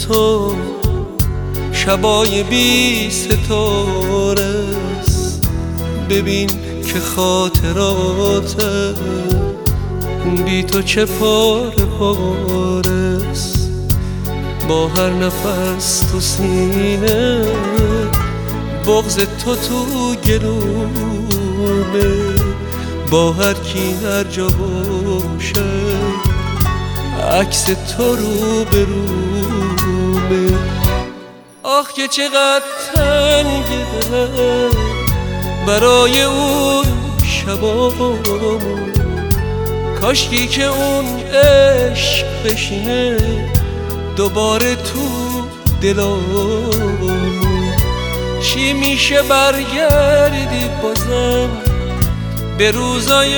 تو شبای بی ستاره است. ببین که خاطرات بی تو چه پاره پاره است. با هر نفس تو سینه بغض تو گلومه. با هر کی هر جا باشه عکس تو رو به رومه. آخ که چقدر تنگه دلم برای اون شبامون. کاشکی که اون عشق بشینه دوباره تو دلامون. چی میشه برگردی بازم به روزای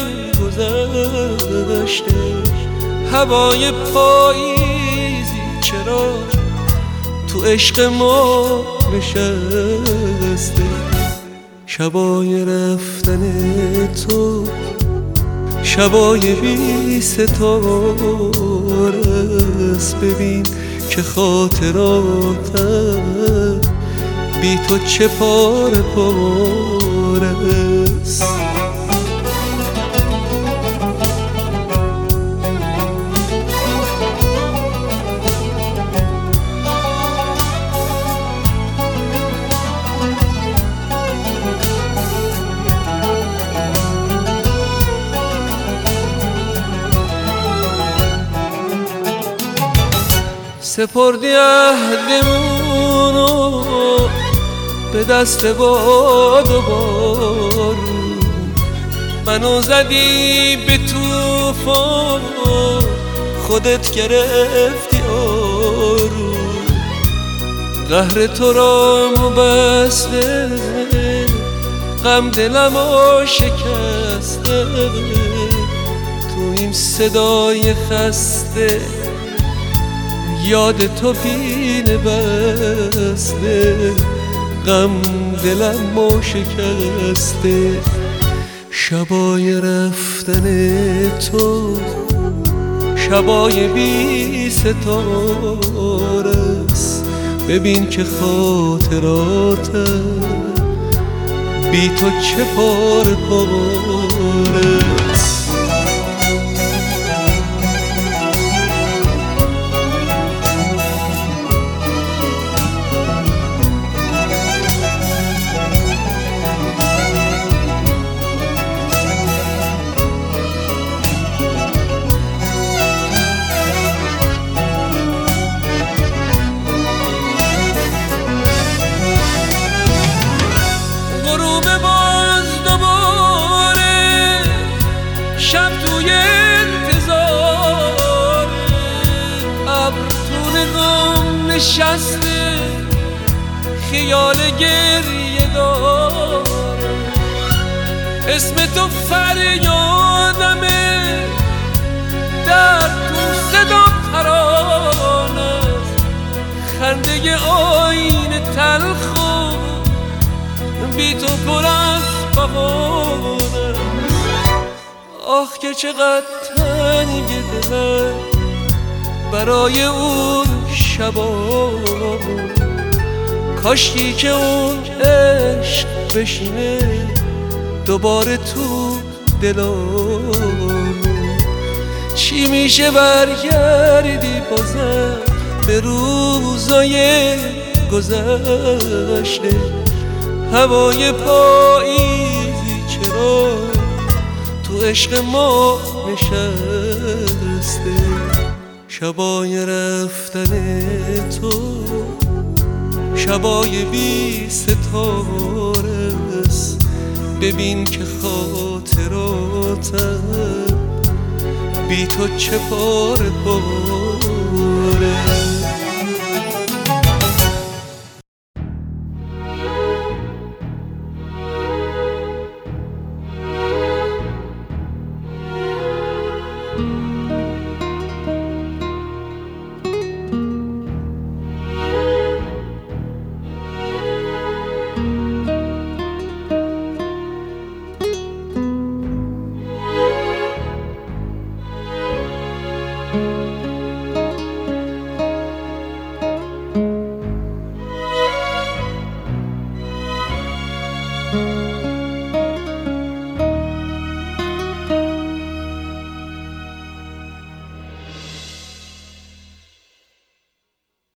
گذشته؟ هوای پاییزی چرا تو عشق ما نشسته؟ شبای رفتن تو شبای بی ستاره است. ببین که خاطراتم بی تو چه پاره پاره است. سپردی عهدمونو به دست باد و بارون. منو زدی به طوفان خودت گرفتی آروم. قهر تو را بسته غم دلمو شکسته. تو این صدای خسته یاد تو پینه بسته. غم دلمو شکسته. شبای رفتن تو شبای بی ستاره است. ببین که خاطراتم بی تو چه پاره پاره است. شب توی انتظار ابرتون غم نشسته خیال گریه داره. اسم تو فریادمه در تو صدا ترانه. خنده آینه تلخ و بی تو پر از بهانه. آخ که چقدر تنگه دلم برای اون شبامون. کاشکی که اون عشق بشینه دوباره تو دلامون. چی میشه برگردی بازم به روزای گذشته؟ هوای پاییزی چرا تو عشق ما نشسته؟ شبای رفتن تو شبای بی ستاره است. ببین که خاطراتم بی تو چه پاره پاره.